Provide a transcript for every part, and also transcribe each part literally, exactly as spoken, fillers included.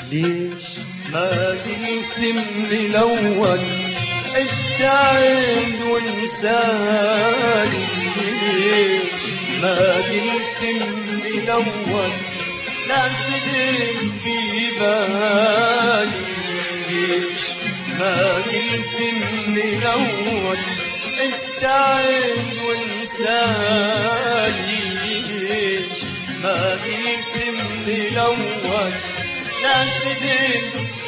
ليش ما قلت من الأول ابتعد وانساني؟ ليش ما قلت من الأول لا تدم ببالي؟ ليش ما قلت من الأول ابتعد وانساني؟ ليش ما قلت من الأول لا تدم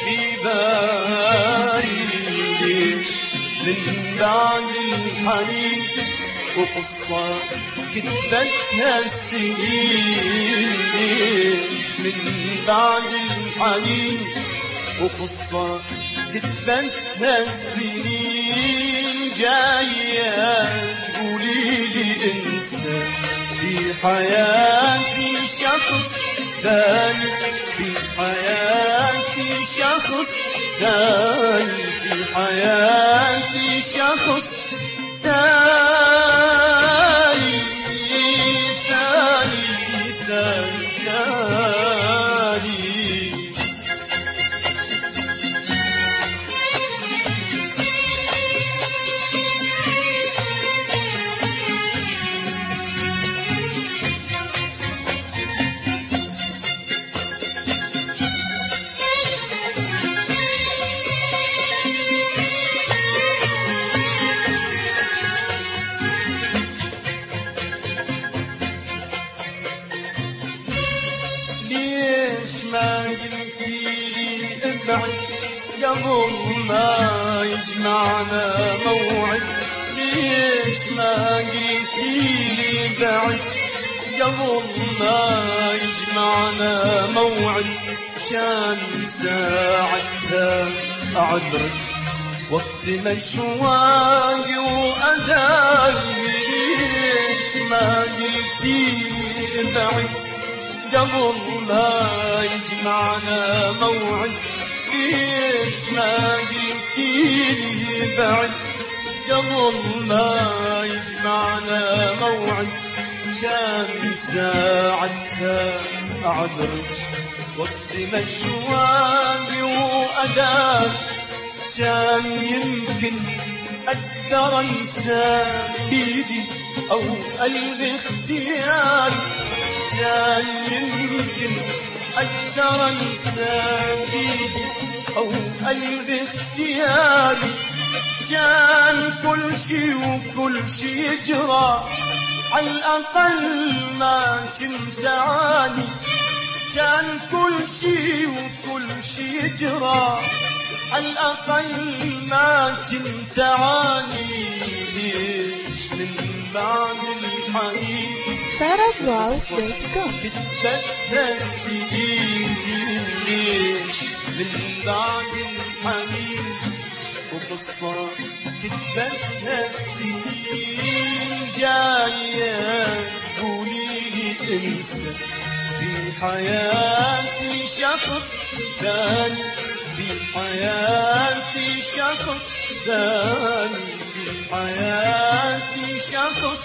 ببالي؟ ليش من بعد الحنين وقصة كتبتها السنين؟ ليش من بعد الحنين وقصة كتبتها السنين جاية تقوليلي انسى في حياتي شخص ثاني، في حياتي شخص ثاني، في حياتي شخص ثاني ثاني ثاني ثاني. ليش ما قلتيلي ابعد قبل ما يجمعنا موعد؟ ليش ما قلتيلي ابعد قبل ما يجمعنا موعد؟ كان ساعتها أعذرك وقت مشواقي وأداني. ليش ما قلتيلي ابعد قبل ما يجمعنا موعد؟ ليش ما قلتيلي بعد قبل ما يجمعنا موعد؟ كان ساعتها أعذرك وقت مشواقي وأداك. كان يمكن أقدر أنسى بيدي أو ألغي اختياري. كان يمكن أقدر أنسى بيدي أو ألغي اختياري. كان كل شي وكل شي يجرى على الأقل ما كنت أعاني. كان كل شي وكل شي يجرى على الأقل ما كنت أعاني. ليش من بعد الحنين كتبتها السنين؟ ليش من بعد الحنين وقصة كتبتها السنين جاية تقوليلي انسى في حياتي شخص ثاني، في حياتي شخص ثاني، في حياتي شخص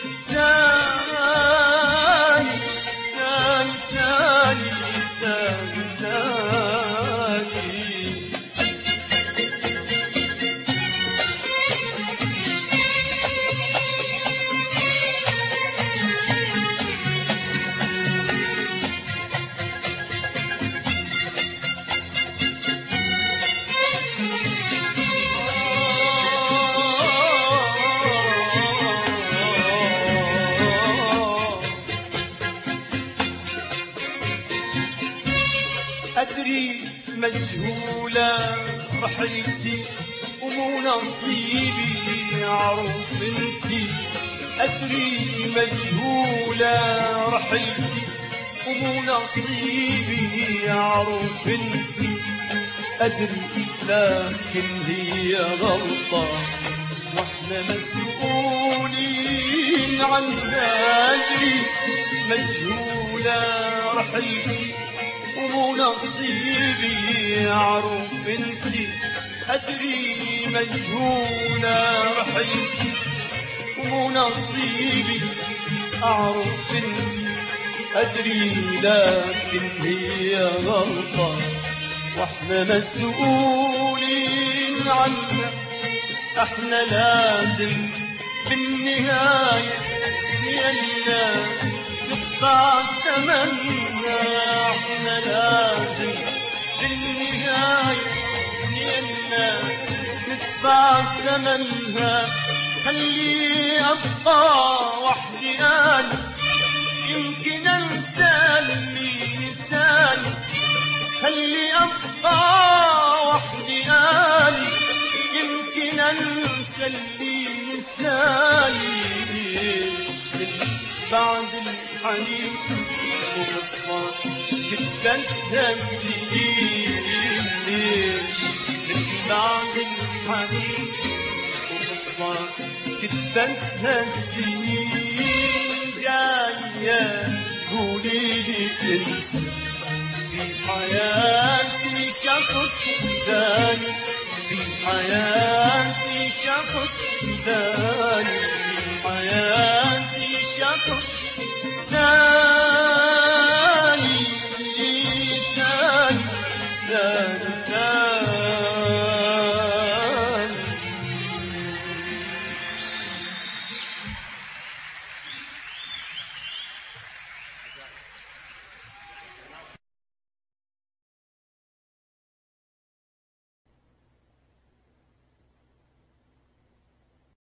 ثاني ثاني ثاني ثاني ثاني. أدري مجهولة رحلتي ومو نصيبي أعرف انتي. أدري مجهولة رحلتي ومو نصيبي أعرف انتي. أدري لكن هي غلطة واحنا مسؤولين عنها. أدري مجهولة رحلتي ومو نصيبي أعرف انتي. أدري مجهولة رحلتي ومو نصيبي أعرف انتي. أدري لكن هي غلطة واحنا مسؤولين عنها. احنا لازم بالنهاية يلا ندفع ثمنها. احنا لازم بالنهاية يلا ندفع ثمنها. خلي ابقى وحدي انا يمكن انسى اللي نساني. خلي ابقى وحدي انا يمكن انسى اللي نساني. من بعد الحنين وقصة كتبتها السنين. ليش من بعد الحنين وقصة كتبتها السنين جاية قوليلي انسى في حياتي شخص ثاني. في حياتي شخص ثاني. في حياتي شخص ثاني.